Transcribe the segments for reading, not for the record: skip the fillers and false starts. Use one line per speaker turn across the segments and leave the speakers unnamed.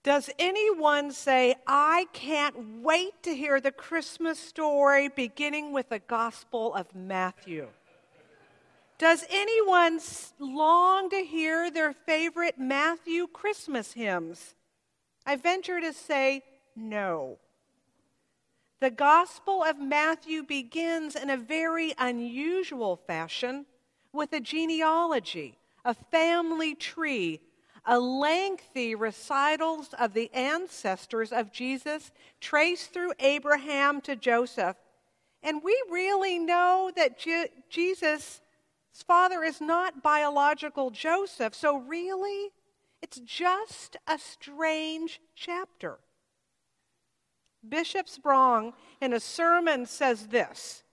Does anyone say, I can't wait to hear the Christmas story beginning with the Gospel of Matthew? Does anyone long to hear their favorite Matthew Christmas hymns? I venture to say no. The Gospel of Matthew begins in a very unusual fashion with a genealogy, a family tree, a lengthy recitals of the ancestors of Jesus traced through Abraham to Joseph. And we really know that Jesus' father is not biological Joseph, so really, it's just a strange chapter. Bishop Sprong, in a sermon, says this: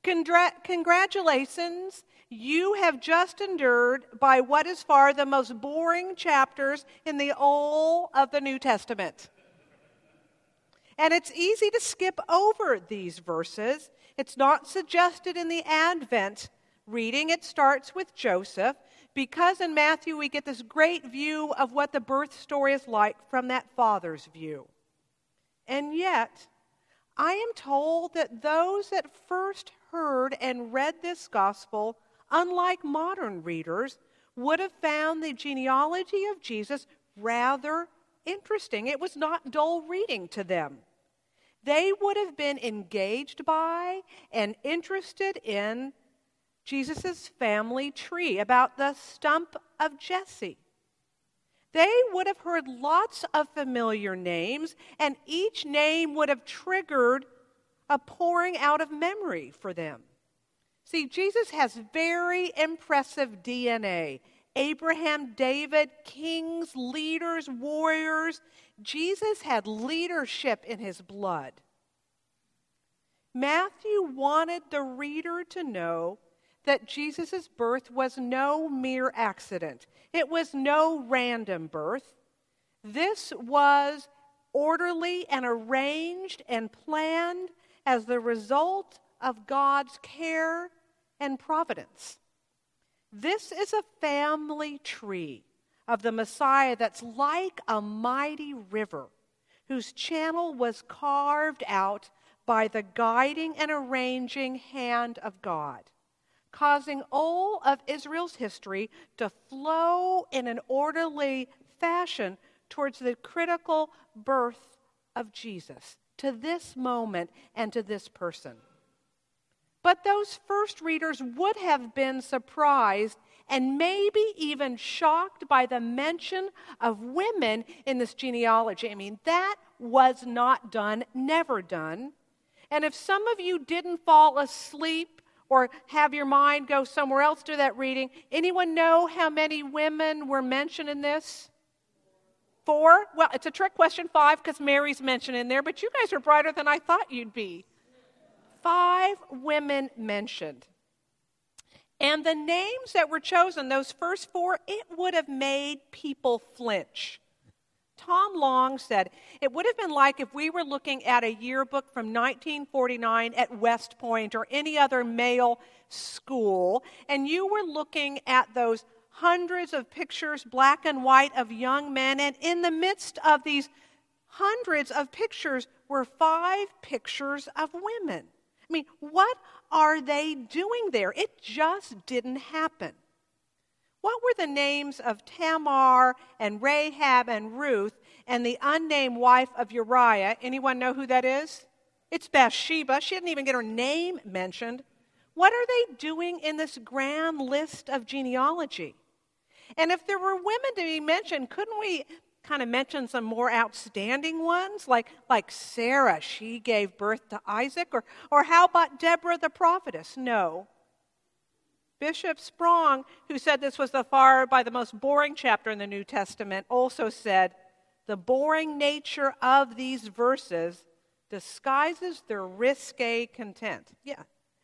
Congratulations, you have just endured by what is far the most boring chapters in the whole of the New Testament. And it's easy to skip over these verses. It's not suggested in the Advent reading. It starts with Joseph, because in Matthew we get this great view of what the birth story is like from that father's view. And yet, I am told that those that first heard and read this gospel, unlike modern readers, would have found the genealogy of Jesus rather interesting. It was not dull reading to them. They would have been engaged by and interested in Jesus' family tree, about the stump of Jesse. They would have heard lots of familiar names, and each name would have triggered a pouring out of memory for them. See, Jesus has very impressive DNA. Abraham, David, kings, leaders, warriors. Jesus had leadership in his blood. Matthew wanted the reader to know that Jesus' birth was no mere accident. It was no random birth. This was orderly and arranged and planned as the result of God's care and providence. This is a family tree of the Messiah that's like a mighty river whose channel was carved out by the guiding and arranging hand of God, causing all of Israel's history to flow in an orderly fashion towards the critical birth of Jesus, to this moment and to this person. But those first readers would have been surprised and maybe even shocked by the mention of women in this genealogy. I mean, that was not done, never done. And if some of you didn't fall asleep or have your mind go somewhere else to that reading, anyone know how many women were mentioned in this? 4? Well, it's a trick question, 5, because Mary's mentioned in there, but you guys are brighter than I thought you'd be. 5 women mentioned. And the names that were chosen, those first 4, it would have made people flinch. Tom Long said, it would have been like if we were looking at a yearbook from 1949 at West Point or any other male school, and you were looking at those hundreds of pictures, black and white, of young men, and in the midst of these hundreds of pictures were 5 pictures of women. I mean, what are they doing there? It just didn't happen. What were the names of Tamar and Rahab and Ruth and the unnamed wife of Uriah? Anyone know who that is? It's Bathsheba. She didn't even get her name mentioned. What are they doing in this grand list of genealogy? And if there were women to be mentioned, couldn't we kind of mention some more outstanding ones? Like Sarah, she gave birth to Isaac. Or how about Deborah the prophetess? No. Bishop Sprong, who said this was by the most boring chapter in the New Testament, also said, the boring nature of these verses disguises their risque content. Yeah,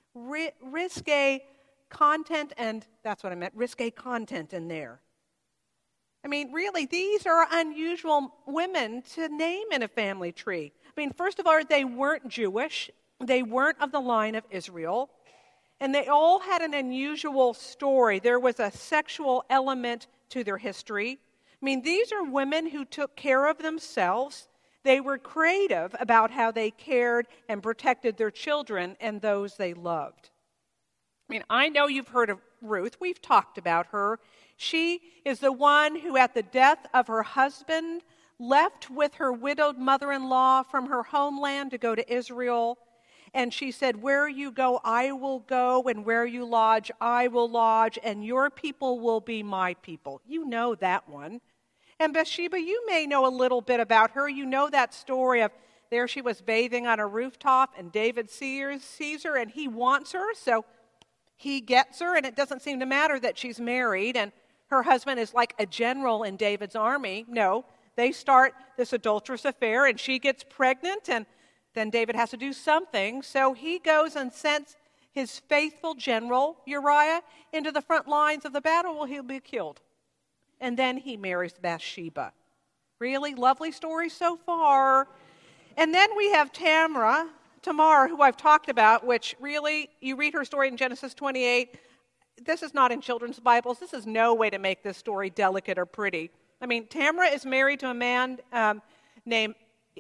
risque content, and that's what I meant, risque content in there. I mean, really, these are unusual women to name in a family tree. I mean, first of all, they weren't Jewish. They weren't of the line of Israel. And they all had an unusual story. There was a sexual element to their history. I mean, these are women who took care of themselves. They were creative about how they cared and protected their children and those they loved. I mean, I know you've heard of Ruth. We've talked about her. She is the one who, at the death of her husband, left with her widowed mother-in-law from her homeland to go to Israel. And she said, where you go, I will go, and where you lodge, I will lodge, and your people will be my people. You know that one. And Bathsheba, you may know a little bit about her. You know that story of there she was bathing on a rooftop, and David sees her, and he wants her, so he gets her, and it doesn't seem to matter that she's married, and her husband is like a general in David's army. No, they start this adulterous affair, and she gets pregnant, and then David has to do something. So he goes and sends his faithful general, Uriah, into the front lines of the battle. Well, he'll be killed. And then he marries Bathsheba. Really lovely story so far. And then we have Tamar, who I've talked about, which really, you read her story in Genesis 28. This is not in children's Bibles. This is no way to make this story delicate or pretty. I mean, Tamar is married to a man named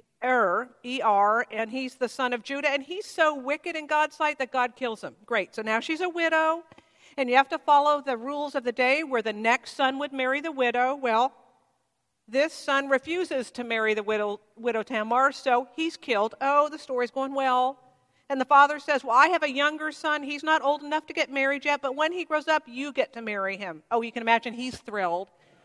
E-R, and he's the son of Judah, and he's so wicked in God's sight that God kills him. Great, so now she's a widow, and you have to follow the rules of the day where the next son would marry the widow. Well, this son refuses to marry the widow Tamar, so he's killed. Oh, the story's going well. And the father says, well, I have a younger son. He's not old enough to get married yet, but when he grows up, you get to marry him. Oh, you can imagine he's thrilled.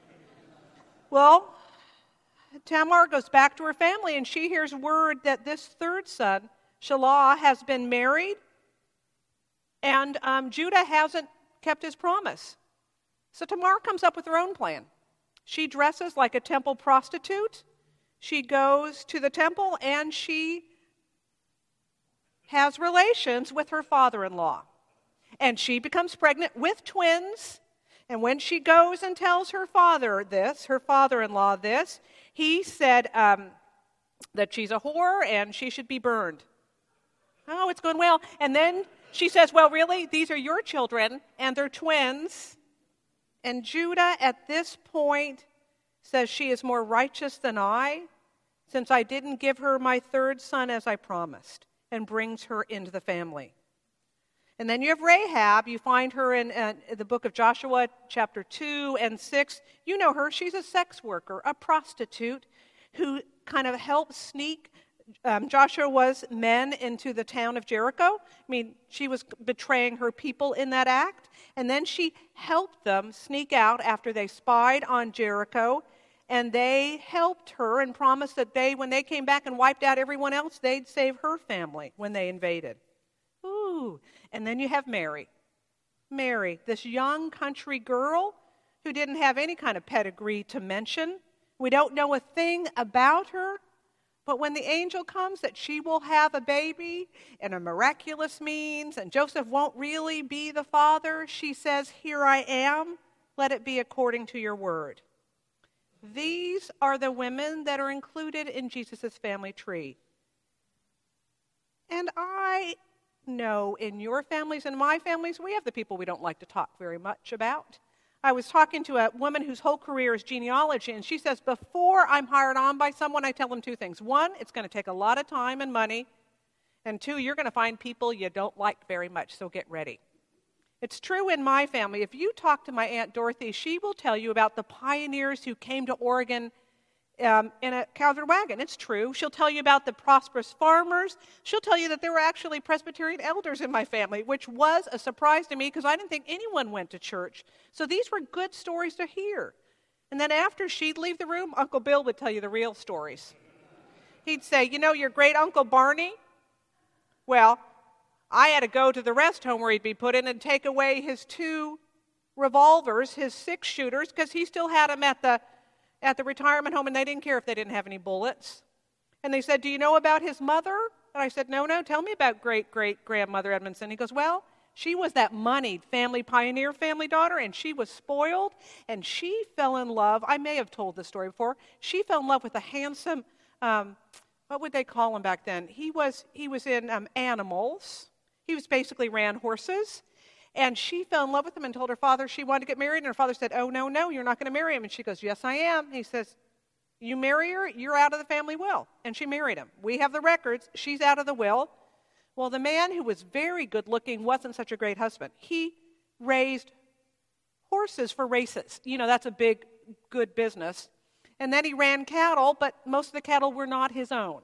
Well, Tamar goes back to her family, and she hears word that this third son, Shelah, has been married, and Judah hasn't kept his promise. So Tamar comes up with her own plan. She dresses like a temple prostitute. She goes to the temple, and she has relations with her father-in-law. And she becomes pregnant with twins. And when she goes and tells her father-in-law this, he said that she's a whore and she should be burned. Oh, it's going well. And then she says, well, really, these are your children, and they're twins. And Judah, at this point, says she is more righteous than I, since I didn't give her my third son as I promised, and brings her into the family. And then you have Rahab. You find her in the book of Joshua, chapter 2 and 6. You know her. She's a sex worker, a prostitute, who kind of helped sneak Joshua's men into the town of Jericho. I mean, she was betraying her people in that act. And then she helped them sneak out after they spied on Jericho. And they helped her and promised that when they came back and wiped out everyone else, they'd save her family when they invaded. Ooh. And then you have Mary. Mary, this young country girl who didn't have any kind of pedigree to mention. We don't know a thing about her. But when the angel comes that she will have a baby in a miraculous means, and Joseph won't really be the father, she says, here I am, let it be according to your word. These are the women that are included in Jesus' family tree. And I know in your families and my families, we have the people we don't like to talk very much about. I was talking to a woman whose whole career is genealogy, and she says, before I'm hired on by someone, I tell them two things. One, it's going to take a lot of time and money. And two, you're going to find people you don't like very much, so get ready. It's true in my family. If you talk to my Aunt Dorothy, she will tell you about the pioneers who came to Oregon in a covered wagon. It's true. She'll tell you about the prosperous farmers. She'll tell you that there were actually Presbyterian elders in my family, which was a surprise to me because I didn't think anyone went to church. So these were good stories to hear. And then after she'd leave the room, Uncle Bill would tell you the real stories. He'd say, you know your great Uncle Barney? Well, I had to go to the rest home where he'd be put in and take away his 2 revolvers, his 6-shooters, because he still had them at the retirement home, and they didn't care if they didn't have any bullets. And they said, do you know about his mother? And I said, no, tell me about great-great-grandmother Edmondson. He goes, well, she was that moneyed family pioneer family daughter, and she was spoiled, and she fell in love. I may have told this story before. She fell in love with a handsome, what would they call him back then? He was in animals. He basically ran horses. And she fell in love with him and told her father she wanted to get married. And her father said, oh, no, no, you're not going to marry him. And she goes, yes, I am. He says, you marry her, you're out of the family will. And she married him. We have the records. She's out of the will. Well, the man who was very good looking wasn't such a great husband. He raised horses for races. You know, that's a big, good business. And then he ran cattle, but most of the cattle were not his own.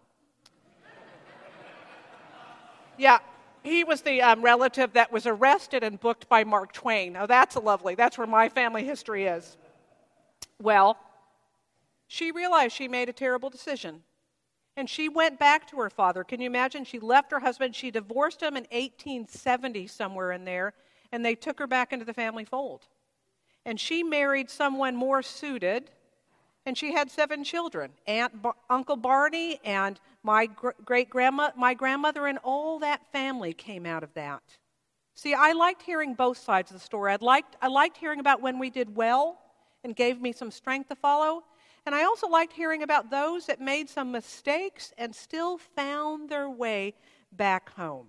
Yeah, he was the relative that was arrested and booked by Mark Twain. Now, that's lovely. That's where my family history is. Well, she realized she made a terrible decision. And she went back to her father. Can you imagine? She left her husband. She divorced him in 1870, somewhere in there, and they took her back into the family fold. And she married someone more suited, and she had 7 children. Uncle Barney and my grandmother, and all that family came out of that. See, I liked hearing both sides of the story. I liked hearing about when we did well and gave me some strength to follow. And I also liked hearing about those that made some mistakes and still found their way back home.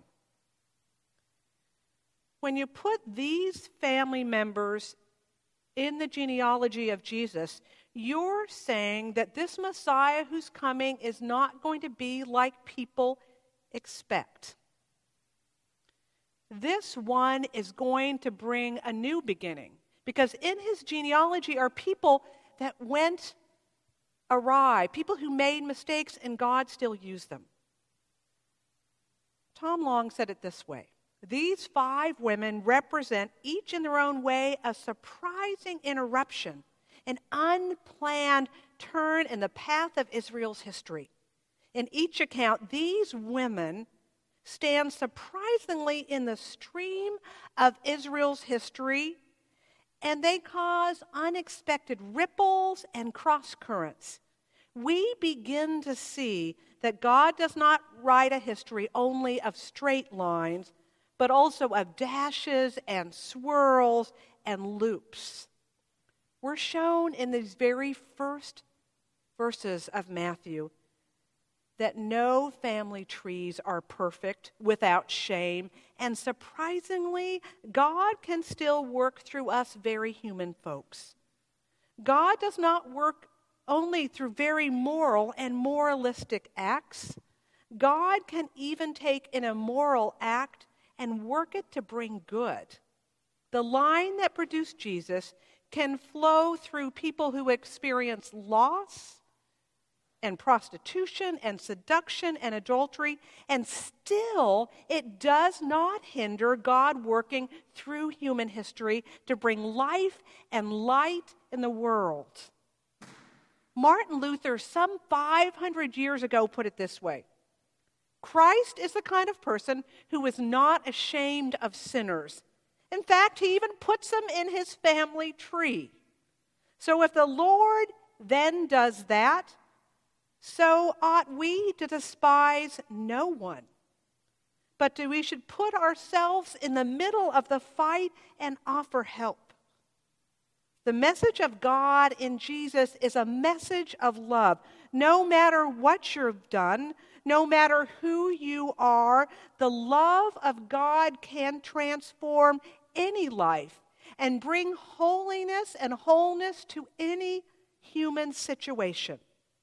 When you put these family members in the genealogy of Jesus, you're saying that this Messiah who's coming is not going to be like people expect. This one is going to bring a new beginning, because in his genealogy are people that went awry, people who made mistakes, and God still used them. Tom Long said it this way: these 5 women represent, each in their own way, a surprising interruption, an unplanned turn in the path of Israel's history. In each account, these women stand surprisingly in the stream of Israel's history, and they cause unexpected ripples and cross-currents. We begin to see that God does not write a history only of straight lines, but also of dashes and swirls and loops. We're shown in these very first verses of Matthew that no family trees are perfect, without shame, and surprisingly, God can still work through us very human folks. God does not work only through very moral and moralistic acts. God can even take an immoral act and work it to bring good. The line that produced Jesus can flow through people who experience loss and prostitution and seduction and adultery, and still it does not hinder God working through human history to bring life and light in the world. Martin Luther, some 500 years ago, put it this way: Christ is the kind of person who is not ashamed of sinners. In fact, he even puts them in his family tree. So if the Lord then does that, so ought we to despise no one. But we should put ourselves in the middle of the fight and offer help. The message of God in Jesus is a message of love. No matter what you've done, no matter who you are, the love of God can transform any life and bring holiness and wholeness to any human situation.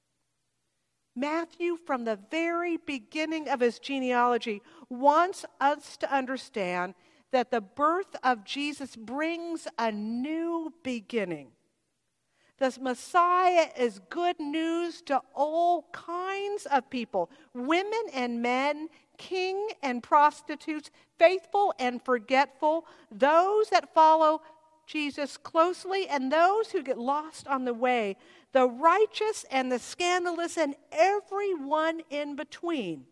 Matthew, from the very beginning of his genealogy, wants us to understand that the birth of Jesus brings a new beginning. The Messiah is good news to all kinds of people, women and men, king and prostitutes, faithful and forgetful, those that follow Jesus closely and those who get lost on the way, the righteous and the scandalous, and everyone in between.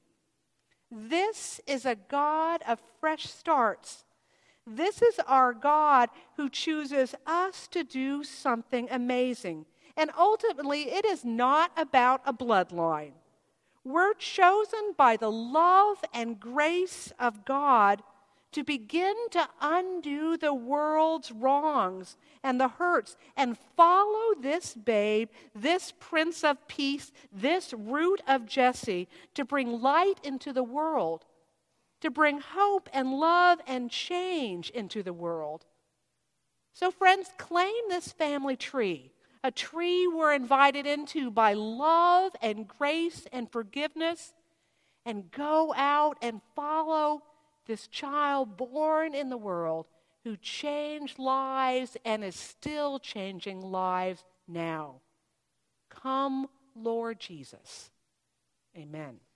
This is a God of fresh starts. This is our God who chooses us to do something amazing. And ultimately, it is not about a bloodline. We're chosen by the love and grace of God to begin to undo the world's wrongs and the hurts and follow this babe, this Prince of Peace, this root of Jesse, to bring light into the world. to bring hope and love and change into the world. So, friends, claim this family tree, a tree we're invited into by love and grace and forgiveness, and go out and follow this child born in the world who changed lives and is still changing lives now. Come, Lord Jesus. Amen.